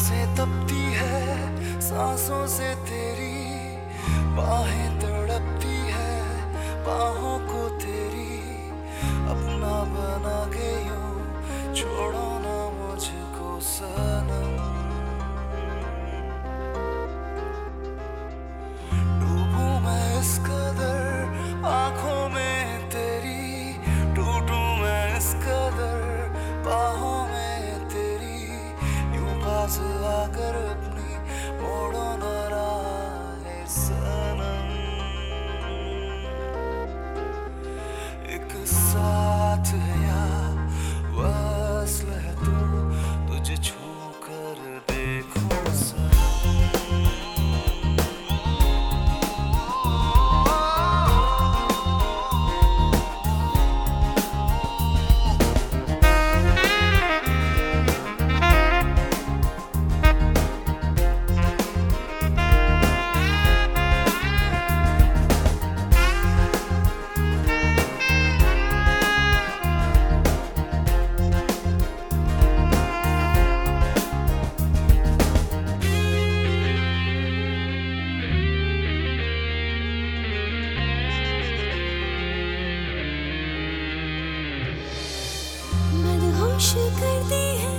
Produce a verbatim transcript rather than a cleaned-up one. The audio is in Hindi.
सांसें तपती है सांसों से तेरी, बाहें तड़पती है बाहों को तेरी, अपना बना के यूं छोड़ो ना मुझको सनम। डूबूं मैं इस कदर आंखों में तेरी, टूटूं मैं इस कदर बाहों में तेरी, यूं पास आकर अपनी मोड़ो न राहे सनम। एक साथ है या वस्ल है तू, तुझे छू कर देखो सनम। मदहोश करती है